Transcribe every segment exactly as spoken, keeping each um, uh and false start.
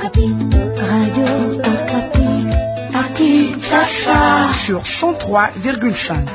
Okapi, Radio Okapi, à Kinshasa, sur cent trois virgule cinq.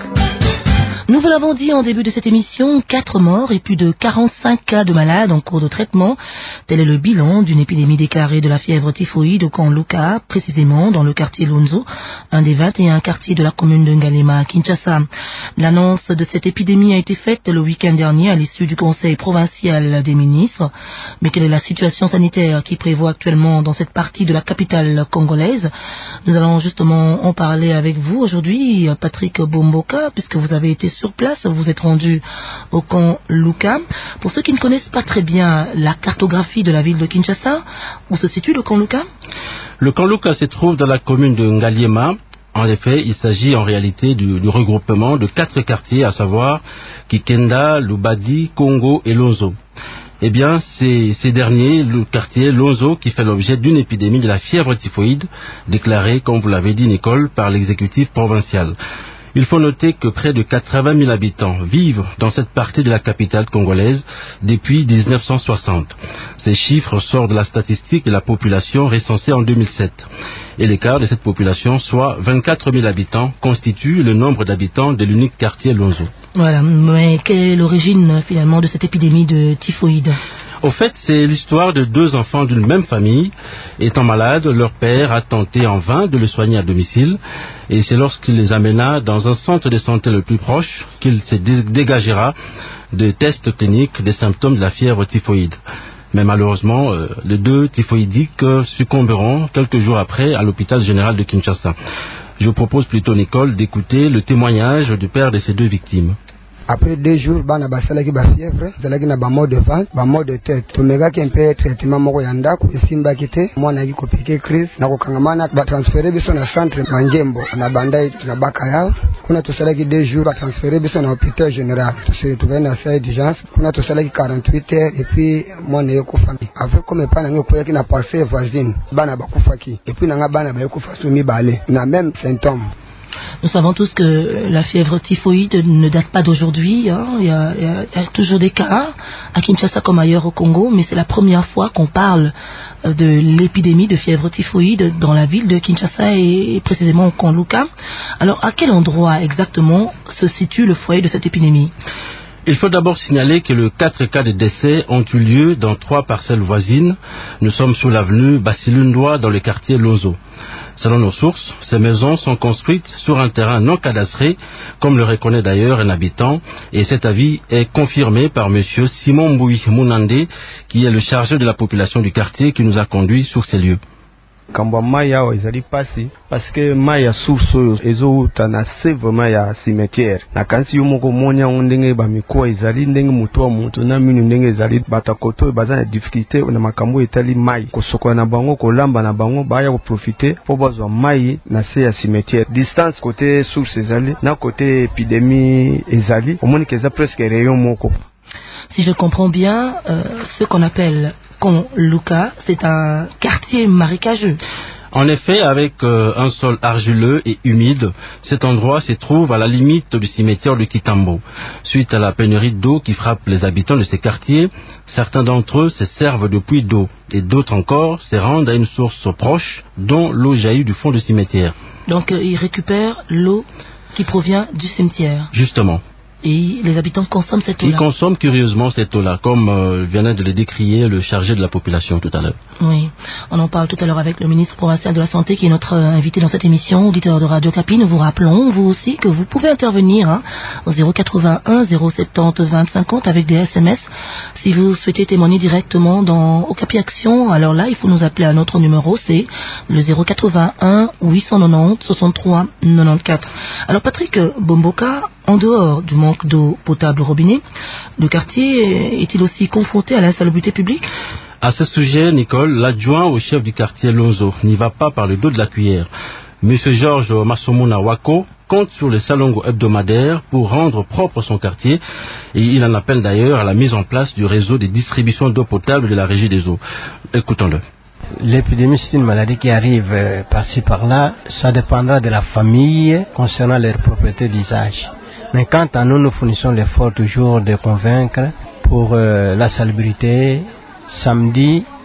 Nous vous l'avons dit en début de cette émission, quatre morts et plus de quarante-cinq cas de malades en cours de traitement. Tel est le bilan d'une épidémie déclarée de la fièvre typhoïde au camp Luka, précisément dans le quartier Lonzo, un des vingt et un quartiers de la commune de Ngalema à Kinshasa. L'annonce de cette épidémie a été faite le week-end dernier à l'issue du conseil provincial des ministres. Mais quelle est la situation sanitaire qui prévaut actuellement dans cette partie de la capitale congolaise? Nous allons justement en parler avec vous aujourd'hui, Patrick Bomboka, puisque vous avez été sur place, vous êtes rendu au camp Luka. Pour ceux qui ne connaissent pas très bien la cartographie de la ville de Kinshasa, où se situe le camp Luka? Le camp Luka se trouve dans la commune de Ngaliema. En effet, il s'agit en réalité du, du regroupement de quatre quartiers, à savoir Kikenda, Lubadi, Congo et Lonzo. Eh bien, c'est ces derniers, le quartier Lonzo, qui fait l'objet d'une épidémie de la fièvre typhoïde, déclarée, comme vous l'avez dit Nicole, par l'exécutif provincial. Il faut noter que près de quatre-vingt mille habitants vivent dans cette partie de la capitale congolaise depuis mille neuf cent soixante. Ces chiffres sortent de la statistique de la population recensée en deux mille sept. Et l'écart de cette population, soit vingt-quatre mille habitants, constitue le nombre d'habitants de l'unique quartier Lonzo. Voilà, mais quelle est l'origine finalement de cette épidémie de typhoïde? Au fait, c'est l'histoire de deux enfants d'une même famille. Étant malades, leur père a tenté en vain de le soigner à domicile. Et c'est lorsqu'il les amena dans un centre de santé le plus proche qu'il se dégagera de tests cliniques des symptômes de la fièvre typhoïde. Mais malheureusement, euh, les deux typhoïdiques succomberont quelques jours après à l'hôpital général de Kinshasa. Je vous propose plutôt, Nicole, d'écouter le témoignage du père de ces deux victimes. Après deux jours, bana basalaki ba fièvre, zalaki na ba maux de ventre, ba maux de tête. Tumegaki un peu traitement moko ya ndako, esimba kite, mwana ki kopike crise, na kokangamana ba transférer biso na centre Mangembo, na bandai na baka yao. Kuna tosalaki deux jours ba transférer biso na hôpital général. Tusiri tuvena na salle d'urgence, kuna tosalaki quarante-huit heures et puis mwana yokufa. Avec comme pas na koyaki na passé voisine, bana bakufaki. Et puis na bana ba yokufa sumi balé, na même symptôme. Nous savons tous que la fièvre typhoïde ne date pas d'aujourd'hui. Hein. Il, y a, il, y a, il y a toujours des cas à Kinshasa comme ailleurs au Congo, mais c'est la première fois qu'on parle de l'épidémie de fièvre typhoïde dans la ville de Kinshasa et, et précisément au camp Luka. Alors, à quel endroit exactement se situe le foyer de cette épidémie? Il faut d'abord signaler que les quatre cas de décès ont eu lieu dans trois parcelles voisines. Nous sommes sur l'avenue Basilundoa dans le quartier Lonzo. Selon nos sources, ces maisons sont construites sur un terrain non cadastré, comme le reconnaît d'ailleurs un habitant, et cet avis est confirmé par M. Simon Mbouy Mounandé, qui est le chargé de la population du quartier qui nous a conduits sur ces lieux. Kamba maya wa izali pasi parce que maya source ezo tana c'est vraiment ya cimetière na kansi yomoko monya ndenge ba mikoa izali ndenge muto muto na minu ndenge izali batakoto bazana difficulté na makambo etali mai kosoko na bango kolamba na bango baya ko profiter po bazwa mai na se ya cimetière distance côté source ezali na côté épidémie ezali omoni keza presque rayon moko. Si je comprends bien, euh, ce qu'on appelle camp Luka, c'est un quartier marécageux. En effet, avec euh, un sol argileux et humide, cet endroit se trouve à la limite du cimetière de Kitambo. Suite à la pénurie d'eau qui frappe les habitants de ces quartiers, certains d'entre eux se servent de puits d'eau et d'autres encore se rendent à une source proche dont l'eau jaillit du fond du cimetière. Donc euh, ils récupèrent l'eau qui provient du cimetière. Justement. Et les habitants consomment cette eau-là. Ils consomment curieusement cette eau-là, comme euh, venait de le décrier le chargé de la population tout à l'heure. Oui, on en parle tout à l'heure avec le ministre provincial de la Santé qui est notre euh, invité dans cette émission, auditeur de Radio Okapi. Nous vous rappelons, vous aussi, que vous pouvez intervenir hein, au zéro quatre-vingt-un zéro soixante-dix vingt cinquante avec des S M S. Si vous souhaitez témoigner directement dans Okapi Action, alors là, il faut nous appeler à notre numéro, c'est le zéro quatre-vingt-un huit cent quatre-vingt-dix soixante-trois quatre-vingt-quatorze. Alors Patrick Bomboka, en dehors du manque d'eau potable au robinet, le quartier est-il aussi confronté à l'insalubrité publique? À ce sujet, Nicole, l'adjoint au chef du quartier Lonzo n'y va pas par le dos de la cuillère. Monsieur Georges Masomuna Wako compte sur le salongo hebdomadaire pour rendre propre son quartier et il en appelle d'ailleurs à la mise en place du réseau de distribution d'eau potable de la Régie des eaux. Écoutons-le. L'épidémie, c'est une maladie qui arrive euh, par-ci par-là. Ça dépendra de la famille concernant leurs propriétés d'usage. Mais quant à nous, nous fournissons l'effort toujours de convaincre pour euh, la salubrité. Samedi,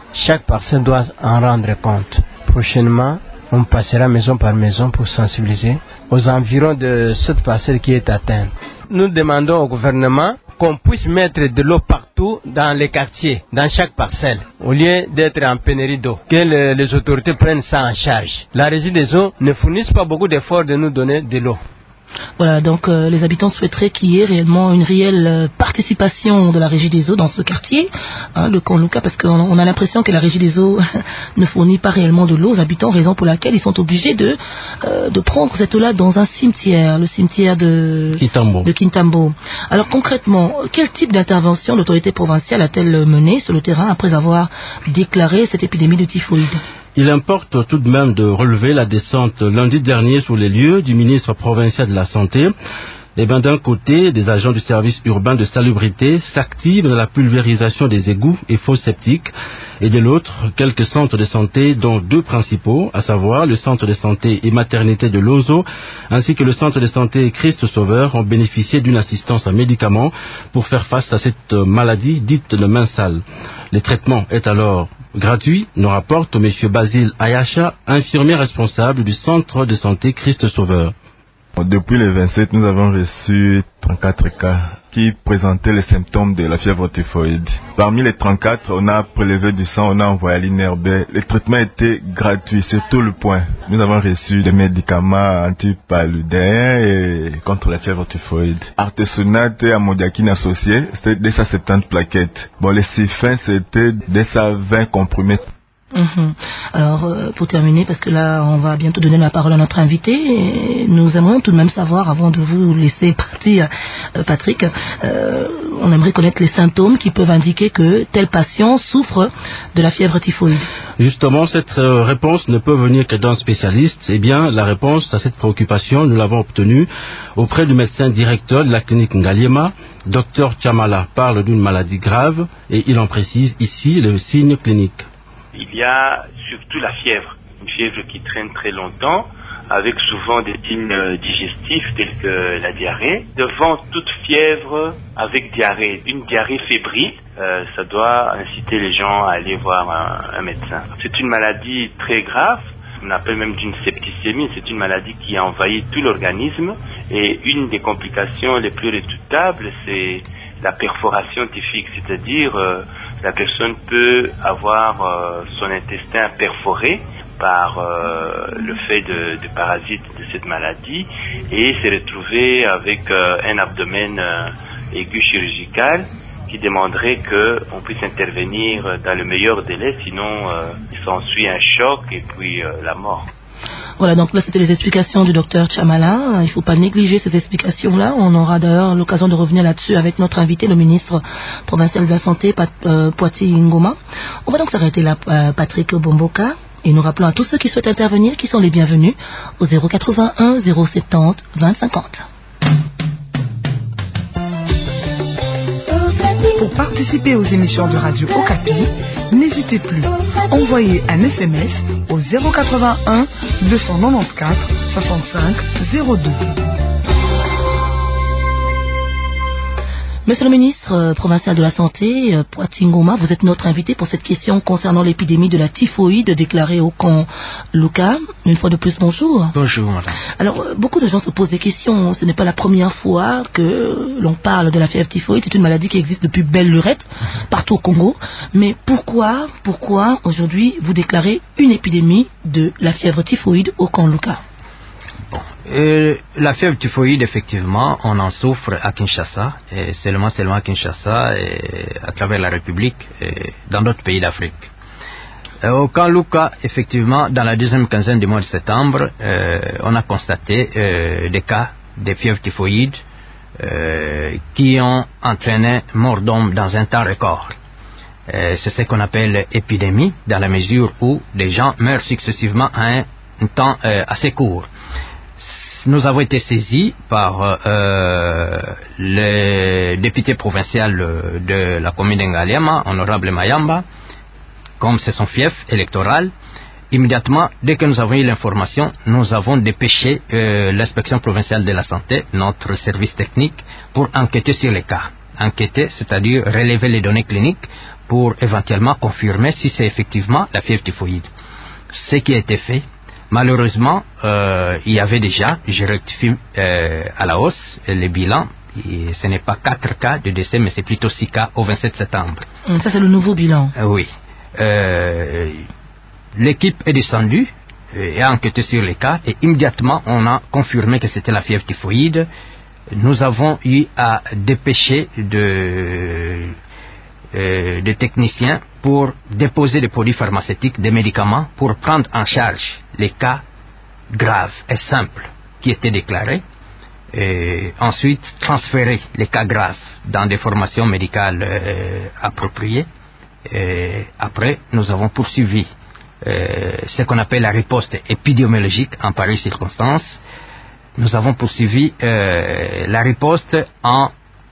chaque parcelle doit en rendre compte. Prochainement, on passera maison par maison pour sensibiliser aux environs de cette parcelle qui est atteinte. Nous demandons au gouvernement qu'on puisse mettre de l'eau partout dans les quartiers, dans chaque parcelle, au lieu d'être en pénurie d'eau, que le, les autorités prennent ça en charge. La Régie des eaux ne fournissent pas beaucoup d'efforts de nous donner de l'eau. Voilà, donc euh, les habitants souhaiteraient qu'il y ait réellement une réelle euh, participation de la Régie des eaux dans ce quartier, hein, le Conlouka, parce qu'on on a l'impression que la Régie des eaux ne fournit pas réellement de l'eau aux habitants, raison pour laquelle ils sont obligés de, euh, de prendre cette eau-là dans un cimetière, le cimetière de Kintambo. de Kintambo. Alors concrètement, quel type d'intervention l'autorité provinciale a-t-elle menée sur le terrain après avoir déclaré cette épidémie de typhoïde? Il importe tout de même de relever la descente lundi dernier sur les lieux du ministre provincial de la Santé. Et bien, d'un côté, des agents du service urbain de salubrité s'activent dans la pulvérisation des égouts et fosses septiques. Et de l'autre, quelques centres de santé, dont deux principaux, à savoir le centre de santé et maternité de Lonzo, ainsi que le centre de santé Christ Sauveur, ont bénéficié d'une assistance en médicaments pour faire face à cette maladie dite de main sale. Le traitement est alors gratuit, nous rapporte M. Basile Ayacha, infirmier responsable du centre de santé Christ Sauveur. Depuis le vingt-sept, nous avons reçu trente-quatre cas qui présentaient les symptômes de la fièvre typhoïde. Parmi les trente-quatre, on a prélevé du sang, on a envoyé à l'I N R B. Le traitement était gratuit sur tout le point. Nous avons reçu des médicaments antipaludins et contre la fièvre typhoïde. Artesunate et amodiaquine associée, c'était deux cent soixante-dix plaquettes. Bon, les Sifin, c'était deux cent vingt comprimés. Mmh. Alors, euh, pour terminer, parce que là, on va bientôt donner la parole à notre invité, et nous aimerions tout de même savoir, avant de vous laisser partir, euh, Patrick, euh, on aimerait connaître les symptômes qui peuvent indiquer que tel patient souffre de la fièvre typhoïde. Justement, cette euh, réponse ne peut venir que d'un spécialiste. Eh bien, la réponse à cette préoccupation, nous l'avons obtenue auprès du médecin directeur de la clinique Ngaliema. Docteur Chamala parle d'une maladie grave et il en précise ici le signe clinique. Il y a surtout la fièvre, une fièvre qui traîne très longtemps, avec souvent des signes digestifs tels que la diarrhée. Devant toute fièvre avec diarrhée, une diarrhée fébrile, euh, ça doit inciter les gens à aller voir un, un médecin. C'est une maladie très grave, on appelle même d'une septicémie, c'est une maladie qui a envahi tout l'organisme et une des complications les plus redoutables, c'est la perforation typhique, c'est-à-dire euh, la personne peut avoir euh, son intestin perforé par euh, le fait de, de parasites de cette maladie et se retrouver avec euh, un abdomen euh, aigu chirurgical qui demanderait qu'on puisse intervenir dans le meilleur délai, sinon euh, il s'ensuit un choc et puis euh, la mort. Voilà, donc là c'était les explications du docteur Chamala. Il ne faut pas négliger ces explications-là. On aura d'ailleurs l'occasion de revenir là-dessus avec notre invité, le ministre provincial de la Santé, Pat, euh, Poitiers Ngoma. On va donc s'arrêter là, euh, Patrick Bomboka. Et nous rappelons à tous ceux qui souhaitent intervenir qui sont les bienvenus au zéro quatre-vingt-un zéro soixante-dix vingt cinquante. Pour participer aux émissions de Radio Okapi, n'hésitez plus. Envoyez un S M S au zéro quatre-vingt-un deux cent quatre-vingt-quatorze soixante-cinq zéro deux. Monsieur le ministre euh, provincial de la Santé, euh, Poitiers Ngoma, vous êtes notre invité pour cette question concernant l'épidémie de la typhoïde déclarée au camp Luka. Une fois de plus, bonjour. Bonjour, madame. Alors, euh, beaucoup de gens se posent des questions. Ce n'est pas la première fois que l'on parle de la fièvre typhoïde. C'est une maladie qui existe depuis belle lurette, partout au Congo. Mais pourquoi, pourquoi aujourd'hui vous déclarez une épidémie de la fièvre typhoïde au camp Luka? Bon. Et la fièvre typhoïde, effectivement, on en souffre à Kinshasa, et seulement, seulement à Kinshasa, et à travers la République, et dans d'autres pays d'Afrique. Et au camp Luka, effectivement, dans la deuxième quinzaine du mois de septembre, euh, on a constaté euh, des cas de fièvre typhoïde euh, qui ont entraîné mort d'homme dans un temps record. Euh, C'est ce qu'on appelle épidémie, dans la mesure où les gens meurent successivement à un, un temps euh, assez court. Nous avons été saisis par euh, le député provincial de la commune d'Ngaliema, honorable Mayamba, comme c'est son fief électoral. Immédiatement, dès que nous avons eu l'information, nous avons dépêché euh, l'inspection provinciale de la santé, notre service technique, pour enquêter sur les cas. Enquêter, c'est-à-dire relever les données cliniques pour éventuellement confirmer si c'est effectivement la fièvre typhoïde. Ce qui a été fait, malheureusement, euh, il y avait déjà, je rectifie euh, à la hausse, les bilans. Et ce n'est pas quatre cas de décès, mais c'est plutôt six cas au vingt-sept septembre. Ça, c'est le nouveau bilan. Euh, oui. Euh, l'équipe est descendue et a enquêté sur les cas, et immédiatement, on a confirmé que c'était la fièvre typhoïde. Nous avons eu à dépêcher de, euh, des techniciens pour déposer des produits pharmaceutiques, des médicaments, pour prendre en charge les cas graves et simples qui étaient déclarés. Et ensuite transférer les cas graves dans des formations médicales euh, appropriées. Et après, nous avons poursuivi euh, ce qu'on appelle la riposte épidémiologique en pareille circonstance. Nous avons poursuivi euh, la riposte en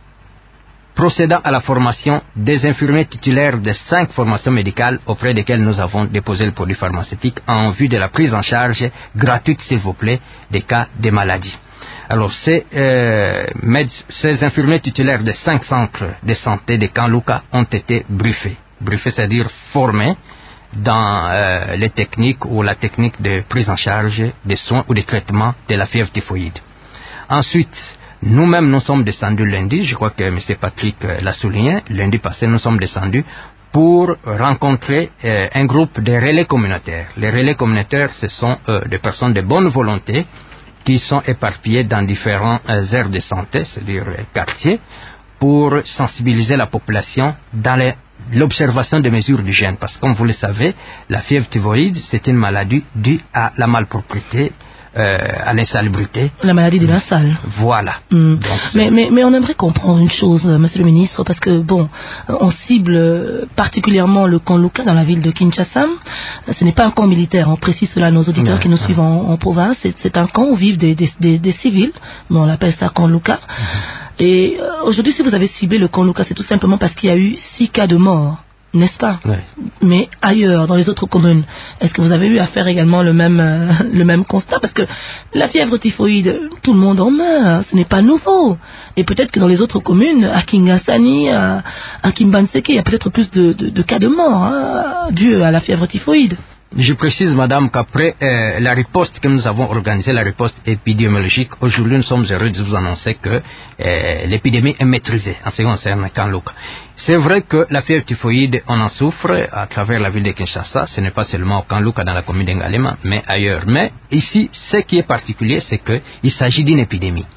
procédant à la formation des infirmiers titulaires de cinq formations médicales auprès desquelles nous avons déposé le produit pharmaceutique en vue de la prise en charge gratuite, s'il vous plaît, des cas de maladies. Alors, ces, euh, ces infirmiers titulaires de cinq centres de santé de Kanluka ont été briefés. Briefés, c'est-à-dire formés dans euh, les techniques ou la technique de prise en charge des soins ou des traitements de la fièvre typhoïde. Ensuite, nous-mêmes, nous sommes descendus lundi, je crois que M. Patrick euh, l'a souligné, lundi passé, nous sommes descendus pour rencontrer euh, un groupe de relais communautaires. Les relais communautaires, ce sont euh, des personnes de bonne volonté qui sont éparpillés dans différents euh, aires de santé, c'est-à-dire euh, quartiers, pour sensibiliser la population dans les, l'observation des mesures d'hygiène. Parce que, comme vous le savez, la fièvre typhoïde, c'est une maladie due à la malpropreté, euh, à l'insalubrité. La maladie de la salle. Voilà. Mm. Donc, mais, mais, mais on aimerait comprendre une chose, monsieur le ministre, parce que, bon, on cible particulièrement le camp Luka dans la ville de Kinshasa. Ce n'est pas un camp militaire, on précise cela à nos auditeurs ouais, qui nous ouais. suivent en, en province. C'est, c'est un camp où vivent des, des, des, des civils, mais on appelle ça camp Luka. Mm-hmm. Et euh, aujourd'hui, si vous avez ciblé le camp Luka, c'est tout simplement parce qu'il y a eu six cas de mort, n'est-ce pas? Ouais. Mais ailleurs, dans les autres communes, est-ce que vous avez eu à faire également le même, euh, le même constat? Parce que la fièvre typhoïde, tout le monde en meurt, ce n'est pas nouveau. Et peut-être que dans les autres communes, à Kingasani, à, à Kimbanseke, il y a peut-être plus de, de, de cas de mort hein, dus à la fièvre typhoïde. Je précise, madame, qu'après euh, la riposte que nous avons organisée, la riposte épidémiologique, aujourd'hui nous sommes heureux de vous annoncer que euh, l'épidémie est maîtrisée en ce qui concerne Kanluka. C'est vrai que la fièvre typhoïde, on en souffre à travers la ville de Kinshasa, ce n'est pas seulement au Kanluka dans la commune d'Ngalema, mais ailleurs. Mais ici, ce qui est particulier, c'est qu'il s'agit d'une épidémie.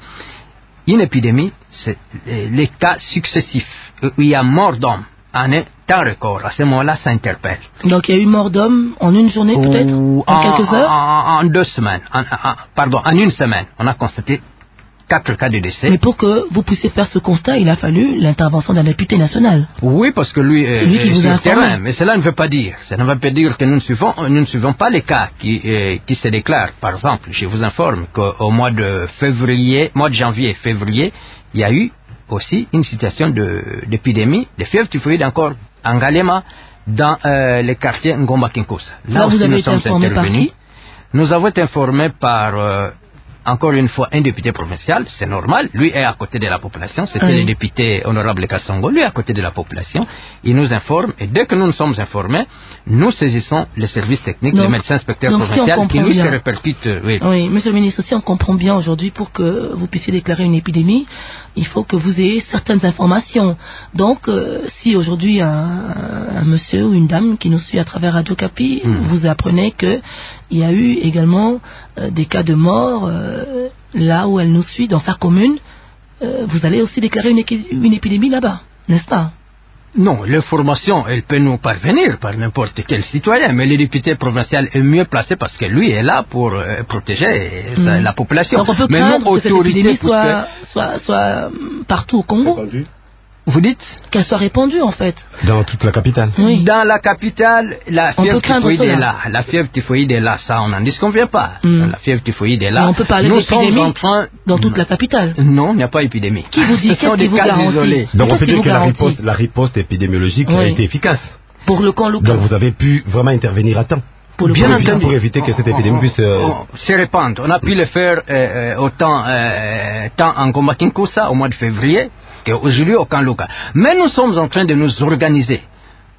Une épidémie, c'est euh, les cas successifs où il y a mort d'hommes en un temps record. À ce moment-là, ça interpelle. Donc, il y a eu mort d'hommes en une journée, peut-être? En, en quelques heures? En, en deux semaines. En, en, pardon, en une semaine. On a constaté quatre cas de décès. Mais pour que vous puissiez faire ce constat, il a fallu l'intervention d'un député national. Oui, parce que lui est, lui est sur le terrain. Mais cela ne veut pas dire. Ça ne veut pas dire que nous ne suivons, nous ne suivons pas les cas qui, euh, qui se déclarent. Par exemple, je vous informe qu'au mois de février, mois de janvier, février, il y a eu aussi une situation de, d'épidémie de fièvre typhoïde encore en Ngalema dans euh, les quartiers Ngomba Kinkosa. Là, Là aussi, vous avez nous été sommes informé par qui? Nous avons été informés par euh, encore une fois un député provincial, c'est normal, lui est à côté de la population, c'était oui. le député honorable Kassongo, lui est à côté de la population, il nous informe, et dès que nous nous sommes informés, nous saisissons les services techniques, donc, les médecins inspecteurs provinciaux, si qui lui bien. se répercutent. Oui. oui, monsieur le ministre, si on comprend bien aujourd'hui, pour que vous puissiez déclarer une épidémie, il faut que vous ayez certaines informations. Donc, euh, si aujourd'hui un, un monsieur ou une dame qui nous suit à travers Radio Kapi, mmh. vous apprenez qu'il y a eu également euh, des cas de mort euh, là où elle nous suit, dans sa commune, euh, vous allez aussi déclarer une, une épidémie là-bas, n'est-ce pas? Non, l'information, elle peut nous parvenir par n'importe quel citoyen, mais le député provincial est mieux placé parce que lui est là pour euh, protéger mmh. sa, la population. Donc on peut mais craindre que cette épidémie soit, que... soit, soit partout au Congo. Répandu. Vous dites? Qu'elle soit répandue en fait. Dans toute la capitale. Oui. Dans la capitale, la on fièvre typhoïde est là. La fièvre typhoïde est là, ça on n'en disconvient pas. Mm. La fièvre typhoïde est là. Mais on peut parler Nous d'épidémie sommes en train... dans toute la capitale. Non, il n'y a pas épidémie. Qui vous dit? Qu'est-ce qui vous garantit? Donc on peut dire que la riposte, la riposte épidémiologique oui. a été efficace. Pour le camp local. Donc vous avez pu vraiment intervenir à temps. Pour le Bien camp entendu. Pour éviter que cette épidémie puisse euh... se répandre. On a pu le faire euh, autant euh, tant en Ngomba Kinkosa au mois de février qu'aujourd'hui au camp local. Mais nous sommes en train de nous organiser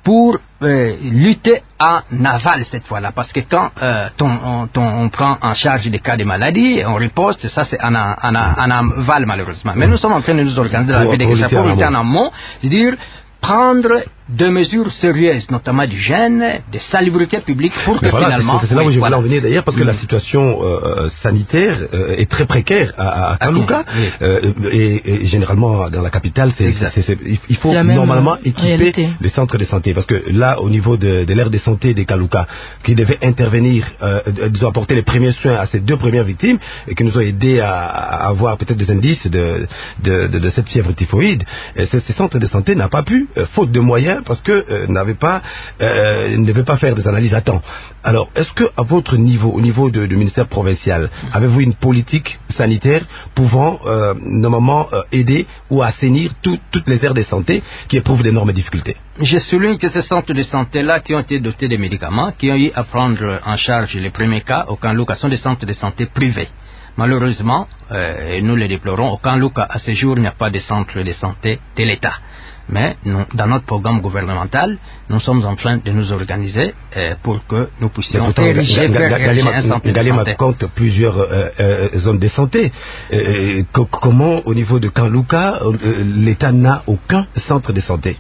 pour euh, lutter en aval cette fois-là, parce que quand euh, on, on, on prend en charge des cas de maladie, on riposte, ça c'est en, en, en, en aval malheureusement. Mais nous sommes en train de nous organiser dans la vie des Kinshasa pour lutter en amont, c'est-à-dire prendre des mesures sérieuses, notamment d'hygiène, de salubrité publique, pour que voilà, finalement... C'est, c'est là où oui, je voilà. voulais en venir d'ailleurs, parce que mmh. la situation euh, sanitaire euh, est très précaire à, à Kalouka, oui. euh, et, et généralement dans la capitale, c'est, c'est, c'est, il faut normalement équiper réalité. les centres de santé, parce que là, au niveau de, de l'aire de santé des Kalouka, qui devait intervenir, euh, disons, apporter les premiers soins à ces deux premières victimes, et qui nous ont aidé à, à avoir peut-être des indices de, de, de, de cette fièvre typhoïde, et ces, ces centres de santé n'ont pas pu, euh, faute de moyens, parce que euh, n'avait pas, euh, ne devait pas faire des analyses à temps. Alors, est-ce que à votre niveau, au niveau de, du ministère provincial, avez-vous une politique sanitaire pouvant euh, normalement euh, aider ou assainir tout, toutes les aires de santé qui éprouvent d'énormes difficultés? Je souligne que ces centres de santé-là qui ont été dotés de médicaments, qui ont eu à prendre en charge les premiers cas au Kanlouka, sont des centres de santé privés. Malheureusement, euh, et nous le déplorons, au Kanlouka, à ce jour, il n'y a pas de centre de santé de l'État. Mais nous, dans notre programme gouvernemental, nous sommes en train de nous organiser euh, pour que nous puissions pourtant, ériger vers un centre de santé. Compte plusieurs euh, euh, zones de santé. Euh, co- comment, au niveau de Kanlouka, euh, l'État n'a aucun centre de santé?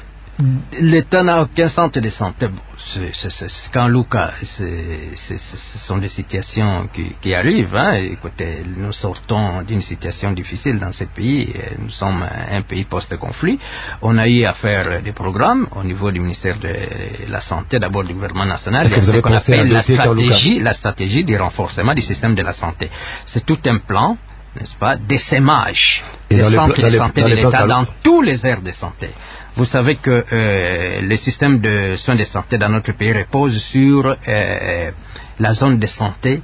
L'État n'a aucun centre de santé. Bon, c'est, c'est, c'est, c'est, Kanlouka, c'est, c'est, ce sont des situations qui, qui arrivent. Hein. Écoutez, nous sortons d'une situation difficile dans ce pays. Nous sommes un pays post-conflit. On a eu à faire des programmes au niveau du ministère de la Santé, d'abord du gouvernement national. Il y a ce qu'on appelle la stratégie, la stratégie du renforcement du système de la santé. C'est tout un plan, n'est-ce pas, d'essaimage des centres de santé de l'État dans tous les aires de santé. Vous savez que euh, le système de soins de santé dans notre pays repose sur euh, la zone de santé,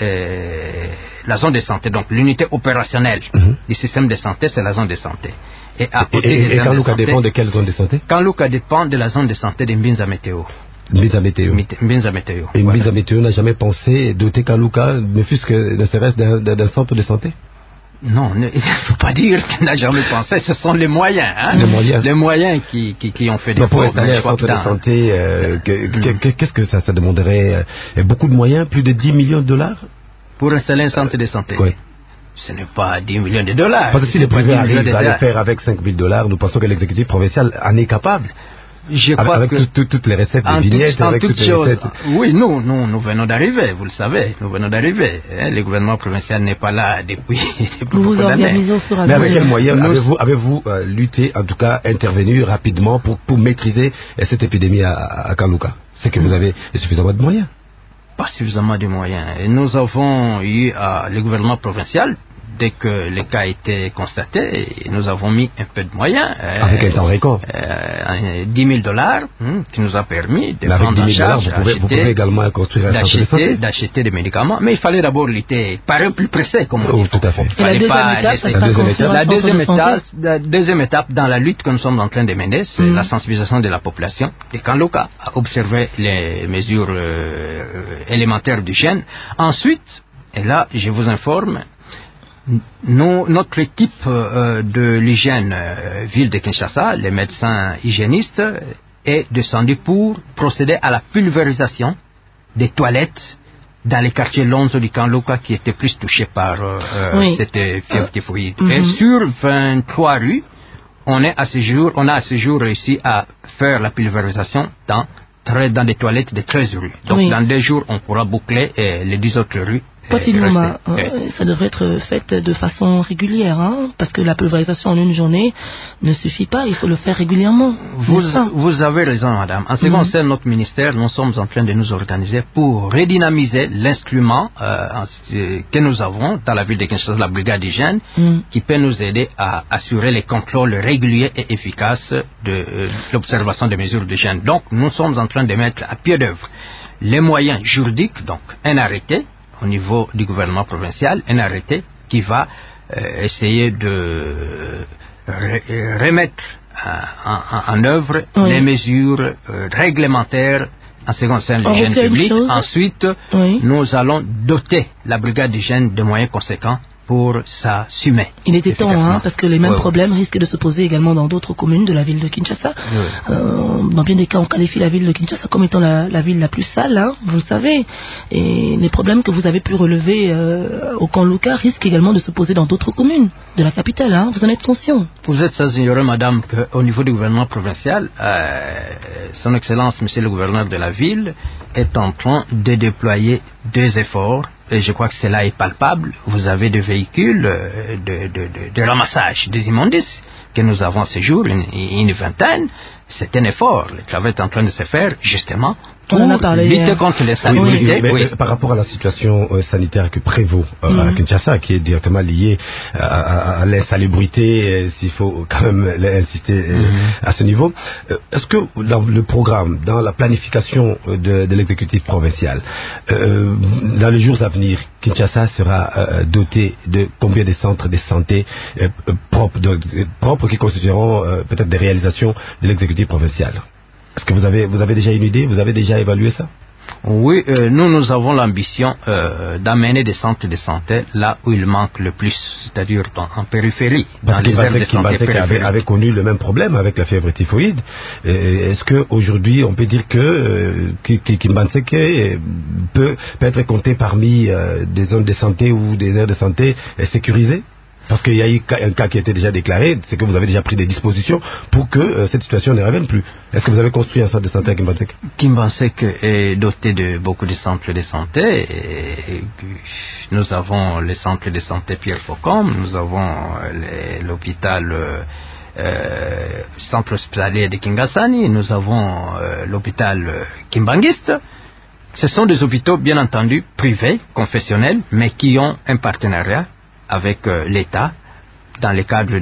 euh, la zone de santé, donc l'unité opérationnelle mm-hmm. du système de santé, c'est la zone de santé. Et à côté et, et, des et Kanlouka dépend de quelle zone de santé? Kanlouka dépend de la zone de santé de Mbinza Météo. Mbinza Météo. Mbinza Météo. Et Mbinza voilà. Météo n'a jamais pensé doter Kanlouka, ne fût-ce que ne serait-ce d'un, d'un centre de santé? Non, il ne faut pas dire qu'il n'a jamais pensé. Ce sont les moyens, hein, les moyens, les moyens qui, qui, qui ont fait des pour installer un centre de santé. Euh, que, que, qu'est-ce que ça, ça demanderait euh, beaucoup de moyens, plus de dix millions de dollars pour installer un centre de santé. Oui. Ce n'est pas dix millions de dollars. Parce que si les privés arrivent à le faire avec cinq mille dollars, nous pensons que l'exécutif provincial en est capable. Je avec, crois avec que tout, tout, toutes les recettes des vignettes, tout, avec toutes toutes choses, les recettes. Oui, nous, nous, nous venons d'arriver, vous le savez, nous venons d'arriver. Hein, le gouvernement provincial n'est pas là depuis, depuis vous beaucoup d'années. Mais avec quels moyens avez-vous, avez-vous euh, lutté, en tout cas intervenu rapidement pour, pour maîtriser euh, cette épidémie à, à Kanlouka? C'est que vous avez suffisamment de moyens? Pas suffisamment de moyens. Et nous avons eu à, le gouvernement provincial, dès que les cas étaient constatés, nous avons mis un peu de moyens. Avec euh, un temps record. Euh, dix mille dollars, hein, qui nous a permis de mais prendre en charge, vous pouvez, vous pouvez également construire un centre de santé. D'acheter des médicaments, mais il fallait d'abord lutter par eux plus pressé, comme on oh, dit. Tout à fait. Il fallait pas laisser. La deuxième étape, la deuxième étape, la deuxième étape dans la lutte que nous sommes en train de mener, c'est mmh. la sensibilisation de la population. Et Kanlouka a observé les mesures euh, élémentaires d'hygiène. Ensuite, et là, je vous informe, Nous, notre équipe euh, de l'hygiène euh, ville de Kinshasa, les médecins hygiénistes, est descendue pour procéder à la pulvérisation des toilettes dans les quartiers Lonzo du Kanlouka qui étaient plus touchés par euh, oui. cette fièvre typhoïde. Euh, Et mm-hmm. sur vingt-trois rues, on, est à ce jour, on a à ce jour réussi à faire la pulvérisation dans, dans des toilettes de treize rues. Donc oui. dans deux jours, on pourra boucler euh, les dix autres rues. Possiblement, euh, ça devrait être fait de façon régulière, hein, parce que la pulvérisation en une journée ne suffit pas, il faut le faire régulièrement. Vous, vous avez raison, madame. En ce qui mm-hmm. concerne notre ministère, nous sommes en train de nous organiser pour redynamiser l'instrument euh, que nous avons dans la ville de Kinshasa, la brigade d'hygiène, mm. qui peut nous aider à assurer les contrôles réguliers et efficaces de euh, l'observation des mesures d'hygiène. Donc, nous sommes en train de mettre à pied d'œuvre les moyens juridiques, donc un arrêté, au niveau du gouvernement provincial, un arrêté qui va euh, essayer de re- remettre euh, en, en œuvre oui. les mesures euh, réglementaires en ce qui concerne l'hygiène publique. Ensuite, oui. nous allons doter la brigade d'hygiène de moyens conséquents pour s'assumer. Il était temps, hein, parce que les mêmes ouais, problèmes ouais. risquent de se poser également dans d'autres communes de la ville de Kinshasa. Ouais. Euh, dans bien des cas, on qualifie la ville de Kinshasa comme étant la, la ville la plus sale, hein, vous le savez. Et les problèmes que vous avez pu relever euh, au camp Luka risquent également de se poser dans d'autres communes de la capitale. Hein, vous en êtes conscient. Vous êtes sans ignorer, madame, qu'au niveau du gouvernement provincial, euh, son Excellence, monsieur le gouverneur de la ville, est en train de déployer deux efforts. Et je crois que cela est palpable. Vous avez des véhicules de, de, de, de ramassage des immondices que nous avons ce jour, une, une vingtaine. C'est un effort. Le travail est en train de se faire, justement, pour lutter contre les salinités. Oui, oui, oui. Par rapport à la situation euh, sanitaire qui prévaut euh, mm-hmm. à Kinshasa, qui est directement liée à, à, à l'insalubrité, euh, s'il faut quand même insister euh, mm-hmm. à ce niveau, euh, est-ce que dans le programme, dans la planification de, de l'exécutif provincial, euh, dans les jours à venir, Kinshasa sera euh, doté de combien de centres de santé euh, propres, de, propres qui constitueront euh, peut-être des réalisations de l'exécutif provincial? Est-ce que vous avez, vous avez déjà une idée? Vous avez déjà évalué ça? Oui, euh, nous, nous avons l'ambition euh, d'amener des centres de santé là où il manque le plus, c'est-à-dire dans, en périphérie, dans Parce les aires de santé périphériques. Avait, avait connu le même problème avec la fièvre typhoïde. Euh, est-ce qu'aujourd'hui, on peut dire que euh, Kimbanseke peut, peut être compté parmi euh, des zones de santé ou des aires de santé euh, sécurisées? Parce qu'il y a eu un cas qui a été déjà déclaré, c'est que vous avez déjà pris des dispositions pour que euh, cette situation ne revienne plus. Est-ce que vous avez construit un centre de santé à Kimbanseke? Kimbanseke est doté de beaucoup de centres de santé. Et nous avons le centre de santé Pierre Faucon, nous avons les, l'hôpital, euh, euh, centre hospitalier de Kingasani, nous avons euh, l'hôpital Kimbanguiste. Ce sont des hôpitaux, bien entendu, privés, confessionnels, mais qui ont un partenariat avec euh, l'État dans le cadre de,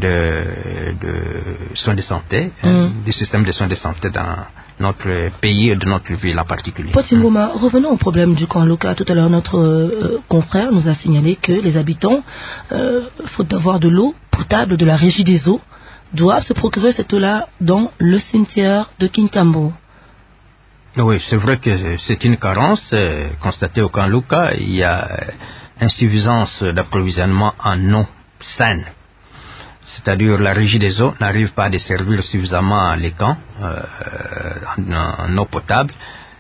de soins de santé, mm. euh, du système de soins de santé dans notre pays et de notre ville en particulier. Paul Singoma, mm. revenons au problème du camp Luka. Tout à l'heure, notre euh, confrère nous a signalé que les habitants, euh, faute d'avoir de l'eau potable de la régie des eaux, doivent se procurer cette eau-là dans le cimetière de Kintambo. Oui, c'est vrai que c'est une carence euh, constatée au camp Luka. Il y a insuffisance d'approvisionnement en eau saine. C'est-à-dire la régie des eaux n'arrive pas à desservir suffisamment les camps euh, en, en eau potable.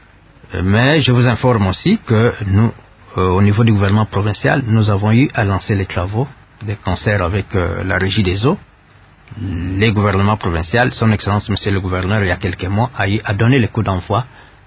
Mais je vous informe aussi que nous, euh, au niveau du gouvernement provincial, nous avons eu à lancer les travaux de concert avec euh, la régie des eaux. Les gouvernements provinciaux, son Excellence Monsieur le Gouverneur, il y a quelques mois, a eu à donner le coup d'envoi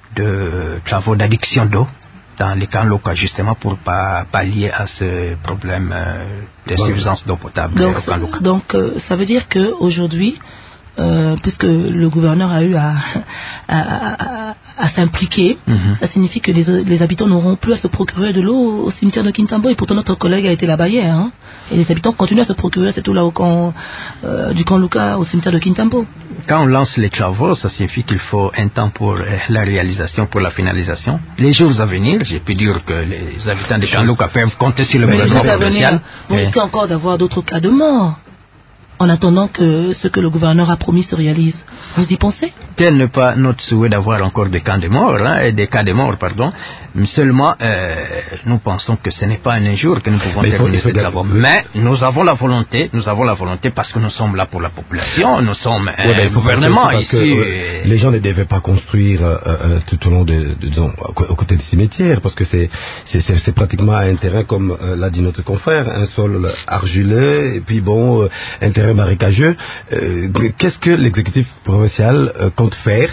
de travaux d'adduction d'eau dans les camps locaux, justement pour pas pallier à ce problème euh, d'insuffisance d'eau potable. Donc, au camp local. donc euh, ça veut dire qu'aujourd'hui, euh, puisque le gouverneur a eu à, à, à, à s'impliquer, mm-hmm. ça signifie que les, les habitants n'auront plus à se procurer de l'eau au cimetière de Kintambo. Et pourtant notre collègue a été là-bas hier, hein, et les habitants continuent à se procurer cette eau-là au camp, euh, du camp Luka au cimetière de Kintambo. Quand on lance les travaux, ça signifie qu'il faut un temps pour euh, la réalisation, pour la finalisation. Les jours à venir, j'ai pu dire que les habitants de camp Luka peuvent compter sur le gouvernement provincial. Vous risquez encore d'avoir d'autres cas de mort en attendant que ce que le gouverneur a promis se réalise. Vous y pensez? Tel n'est pas notre souhait d'avoir encore des cas de mort, hein, des cas de mort, pardon. Mais seulement, euh, nous pensons que ce n'est pas un jour que nous pouvons mais terminer ces travaux. Mais nous avons la volonté, nous avons la volonté parce que nous sommes là pour la population, nous sommes un ouais, gouvernement ici. Que, euh, les gens ne devaient pas construire euh, euh, tout au long de, de, disons, aux côtés des cimetières, parce que c'est, c'est, c'est, c'est pratiquement un terrain, comme euh, l'a dit notre confrère, un sol argileux, et puis bon, euh, un terrain marécageux. Euh, qu'est-ce que l'exécutif provincial euh, compte faire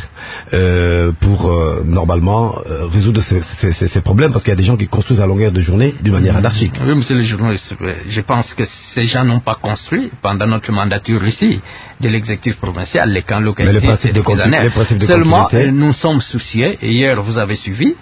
euh, pour euh, normalement euh, résoudre ces, ces, ces, ces problèmes, parce qu'il y a des gens qui construisent à longueur de journée d'une manière anarchique. Oui, monsieur le journaliste, je pense que ces gens n'ont pas construit pendant notre mandature ici de l'exécutif provincial, les camps locaux ici, depuis années. Seulement, nous sommes soucieux, et hier vous avez suivi,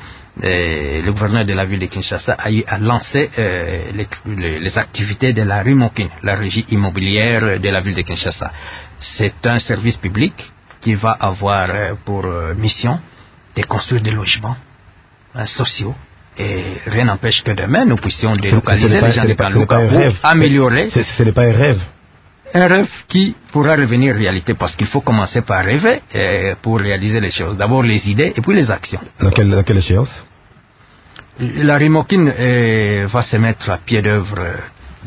et le gouverneur de la ville de Kinshasa a eu à lancer euh, les, les, les activités de la Rimokin, la régie immobilière de la ville de Kinshasa. C'est un service public qui va avoir euh, pour euh, mission de construire des logements euh, sociaux. Et rien n'empêche que demain, nous puissions délocaliser les gens de Kanlouka pour améliorer. Ce, ce n'est pas un rêve. Un rêve qui pourra revenir réalité, parce qu'il faut commencer par rêver euh, pour réaliser les choses. D'abord les idées et puis les actions. Dans quelle, dans quelle échéance? La Rimokine euh, va se mettre à pied d'œuvre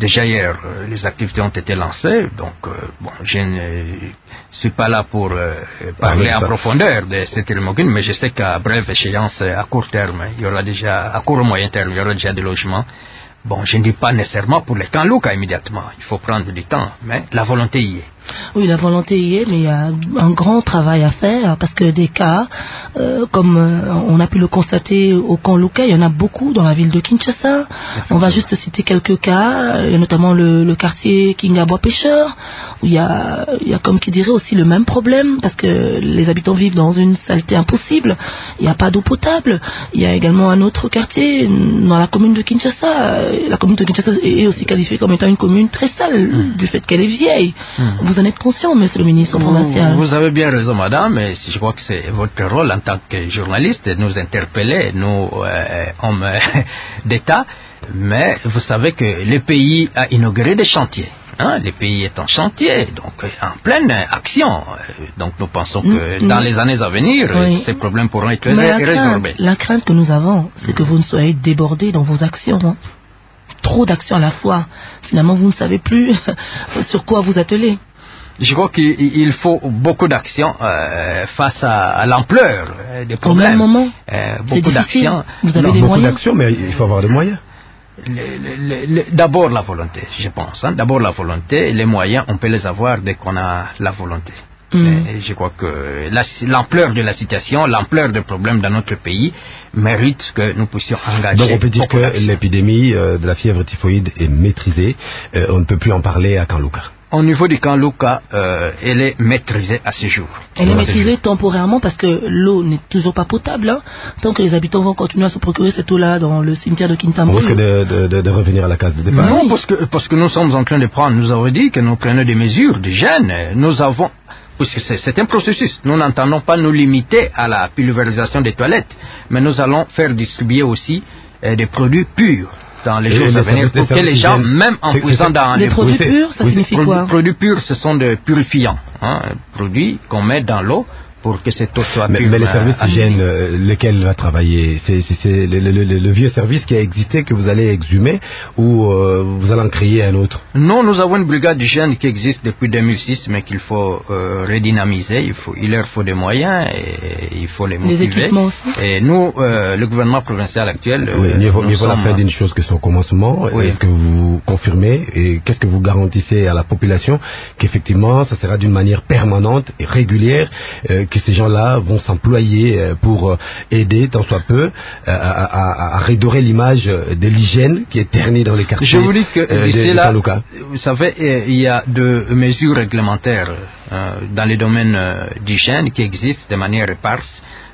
déjà hier, euh, les activités ont été lancées, donc euh, bon, je ne suis pas là pour euh, parler ah, oui, en profondeur de cette hémoglobine, mais je sais qu'à brève échéance, à court terme, il y aura déjà, à court ou moyen terme, il y aura déjà des logements. Bon, je ne dis pas nécessairement pour les Kanlouka immédiatement, il faut prendre du temps, mais la volonté y est. Oui, la volonté y est, mais il y a un grand travail à faire parce que des cas, euh, comme euh, on a pu le constater au camp Luka, il y en a beaucoup dans la ville de Kinshasa. On va juste citer quelques cas, il y a notamment le, le quartier Kingabwa Pêcheur, où il y, a, il y a comme qui dirait aussi le même problème parce que les habitants vivent dans une saleté impossible, il n'y a pas d'eau potable. Il y a également un autre quartier dans la commune de Kinshasa. La commune de Kinshasa est aussi qualifiée comme étant une commune très sale mmh. du fait qu'elle est vieille. Mmh. Vous en êtes conscient, monsieur le ministre provincial? Vous, vous avez bien raison, madame, et je crois que c'est votre rôle en tant que journaliste de nous interpeller, nous, euh, hommes d'État, mais vous savez que le pays a inauguré des chantiers. Hein, le pays est en chantier, donc en pleine action. Donc nous pensons que mmh, dans mmh. les années à venir, oui. ces problèmes pourront être résorbés. La crainte que nous avons, c'est mmh. que vous ne soyez débordés dans vos actions. Hein. Trop d'actions à la fois. Finalement, vous ne savez plus sur quoi vous atteler. Je crois qu'il faut beaucoup d'actions euh, face à, à l'ampleur des problèmes. Au même moment, euh, beaucoup d'actions. Vous avez non, des beaucoup moyens. d'actions, mais il faut avoir des moyens. Le, le, le, d'abord la volonté, je pense. Hein. D'abord la volonté, les moyens, on peut les avoir dès qu'on a la volonté. Mmh. Je crois que la, l'ampleur de la situation, l'ampleur des problèmes dans notre pays mérite que nous puissions engager. Donc on peut dire que l'épidémie euh, de la fièvre typhoïde est maîtrisée. Euh, on ne peut plus en parler à Kanlouka. Au niveau du camp Luka, euh, elle est maîtrisée à ce jour. Elle est maîtrisée temporairement parce que l'eau n'est toujours pas potable. Hein. Tant que les habitants vont continuer à se procurer cette eau-là dans le cimetière de Kintambo. On risque de, de, de, de revenir à la case de départ. Non, parce que, parce que nous sommes en train de prendre, nous avons dit que nous prenons des mesures d'hygiène. Nous avons, puisque c'est, c'est un processus, nous n'entendons pas nous limiter à la pulvérisation des toilettes, mais nous allons faire distribuer aussi euh, des produits purs dans les jours à venir pour que les gens, même en puisant dans les produits purs, ça signifie quoi? Produits purs, ce sont des purifiants, hein, produits qu'on met dans l'eau pour que cette eau soit mais, pure. Mais les services d'hygiène, euh, lesquels va travailler? C'est, c'est, c'est le, le, le, le vieux service qui a existé que vous allez exhumer ou euh, vous allez en créer un autre? Non, nous avons une brigade d'hygiène qui existe depuis deux mille six, mais qu'il faut euh, redynamiser. Il, faut, il leur faut des moyens et il faut les motiver. Les équipements aussi. Et nous, euh, le gouvernement provincial actuel... Oui, euh, mieux vaut, mieux vaut la fin d'une chose que son commencement. Oui. Est-ce que vous confirmez et qu'est-ce que vous garantissez à la population qu'effectivement, ça sera d'une manière permanente et régulière euh, que ces gens-là vont s'employer pour aider, tant soit peu, à, à, à redorer l'image de l'hygiène qui est ternie dans les quartiers. Je vous dis que euh, d'ici là, vous savez, il y a de mesures réglementaires euh, dans les domaines euh, d'hygiène qui existent de manière éparse,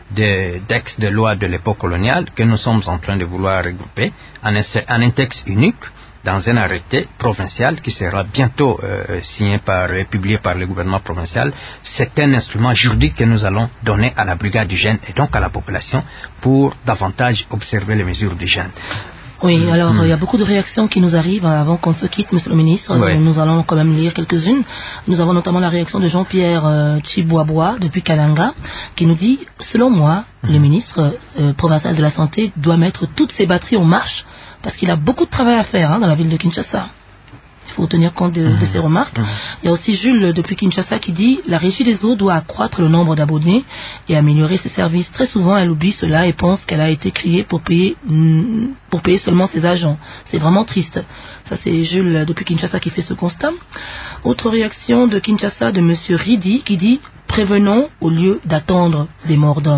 des textes de loi de l'époque coloniale que nous sommes en train de vouloir regrouper en un, en un texte unique dans un arrêté provincial qui sera bientôt euh, signé par et publié par le gouvernement provincial. C'est un instrument juridique que nous allons donner à la brigade d'hygiène et donc à la population pour davantage observer les mesures d'hygiène. Oui, mmh. alors il mmh. y a beaucoup de réactions qui nous arrivent avant qu'on se quitte, monsieur le ministre. Oui. Nous allons quand même lire quelques-unes. Nous avons notamment la réaction de Jean-Pierre euh, Chiboabois depuis Kalanga qui nous dit, selon moi, mmh. le ministre euh, provincial de la Santé doit mettre toutes ses batteries en marche parce qu'il a beaucoup de travail à faire hein, dans la ville de Kinshasa. Il faut tenir compte de, mmh. de ces remarques. Mmh. Il y a aussi Jules depuis Kinshasa qui dit « La Régie des eaux doit accroître le nombre d'abonnés et améliorer ses services. Très souvent, elle oublie cela et pense qu'elle a été créée pour payer, pour payer seulement ses agents. C'est vraiment triste. » Ça, c'est Jules depuis Kinshasa qui fait ce constat. Autre réaction de Kinshasa de monsieur Ridi qui dit « Prévenons au lieu d'attendre des morts d'hommes. »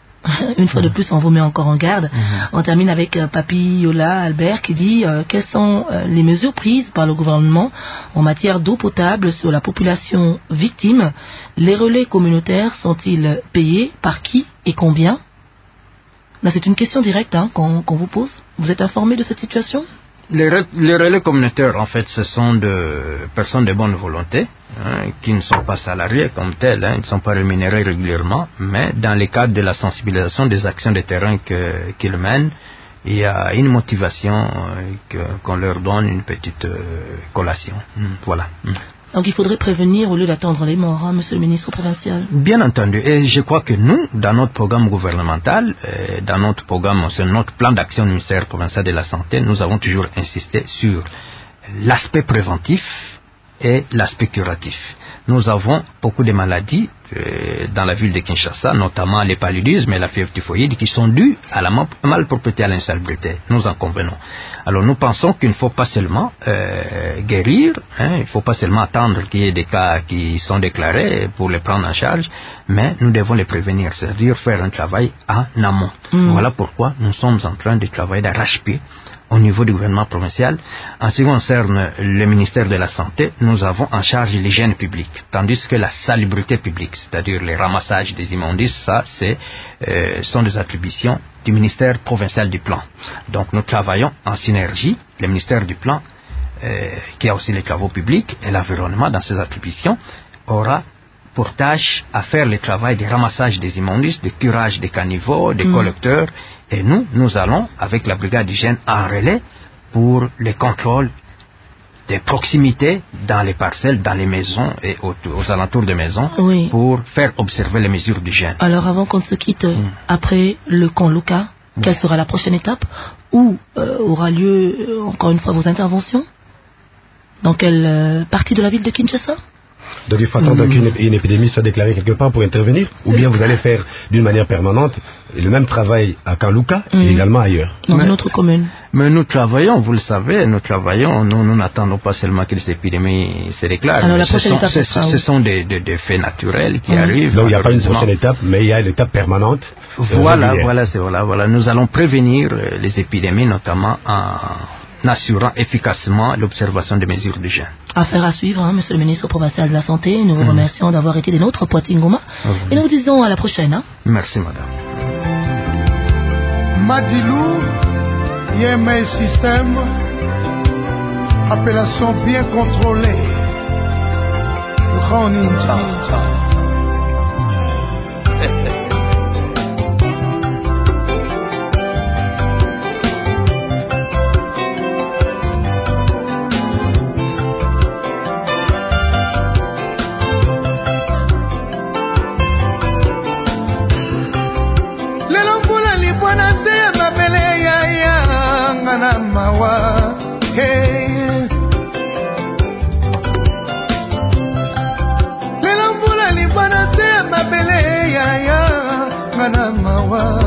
Une fois de plus, on vous met encore en garde. Mm-hmm. On termine avec euh, Papi Yola Albert qui dit euh, quelles sont euh, les mesures prises par le gouvernement en matière d'eau potable sur la population victime. Les relais communautaires sont-ils payés, par qui et combien? Là, c'est une question directe hein, qu'on, qu'on vous pose. Vous êtes informé de cette situation? Les, re- les relais communautaires, en fait, ce sont de personnes de bonne volonté, hein, qui ne sont pas salariés comme tels, hein, ils ne sont pas rémunérés régulièrement, mais dans le cadre de la sensibilisation des actions de terrain que, qu'ils mènent, il y a une motivation euh, que, qu'on leur donne une petite euh, collation. Mmh, voilà. Mmh. Donc il faudrait prévenir au lieu d'attendre les morts, hein, monsieur le ministre provincial. Bien entendu. Et je crois que nous, dans notre programme gouvernemental, euh, dans notre programme, sur notre plan d'action du ministère provincial de la Santé, nous avons toujours insisté sur l'aspect préventif et l'aspect curatif. Nous avons beaucoup de maladies euh, dans la ville de Kinshasa, notamment les paludismes et la fièvre typhoïde, qui sont dues à la malpropreté, à l'insalubrité. Nous en convenons. Alors nous pensons qu'il ne faut pas seulement euh, guérir, hein, il ne faut pas seulement attendre qu'il y ait des cas qui sont déclarés pour les prendre en charge, mais nous devons les prévenir, c'est-à-dire faire un travail en amont. Mmh. Voilà pourquoi nous sommes en train de travailler d'arrache-pied au niveau du gouvernement provincial. En ce qui concerne le ministère de la Santé, nous avons en charge l'hygiène publique, tandis que la salubrité publique, c'est-à-dire les ramassages des immondices, ça, c'est, euh, sont des attributions du ministère provincial du Plan. Donc nous travaillons en synergie, le ministère du Plan, euh, qui a aussi les travaux publics et l'environnement dans ses attributions, aura pour tâche à faire le travail de ramassage des immondices, de curage des caniveaux, des mmh. collecteurs. Et nous, nous allons, avec la brigade d'hygiène, en relais pour les contrôles des proximités dans les parcelles, dans les maisons et aux, aux alentours des maisons, oui. pour faire observer les mesures d'hygiène. Alors, avant qu'on se quitte, mmh. après le camp Luka, mmh. quelle sera la prochaine étape? Où euh, aura lieu, euh, encore une fois, vos interventions? Dans quelle euh, partie de la ville de Kinshasa? Donc il faut attendre mmh. qu'une une épidémie soit déclarée quelque part pour intervenir, ou bien vous allez faire d'une manière permanente le même travail à Kanluka mmh. et également ailleurs. Dans mais, une autre commune. Mais nous travaillons, vous le savez, nous travaillons, nous, nous n'attendons pas seulement que les épidémies se déclarent. Alors, la ce, prochaine sont, étape, ce, ça, ce oui. sont des, des, des faits naturels qui mmh. arrivent. Donc il n'y a pas une prochaine étape, mais il y a l'étape permanente. Voilà, euh, voilà, c'est voilà, voilà. Nous allons prévenir les épidémies, notamment en assurant efficacement l'observation des mesures d'hygiène. Affaire à suivre, hein, monsieur le ministre provincial de la Santé. Nous vous mmh. remercions d'avoir été des nôtres, Poitiers Ngoma. Mmh. Et nous vous disons à la prochaine. Hein. Merci, madame. Madilou, Yémé Système, appellation bien contrôlée. Grand Ninja. Mawa, hey. Lelo mbula libana te mabele ya ya ngana mawa.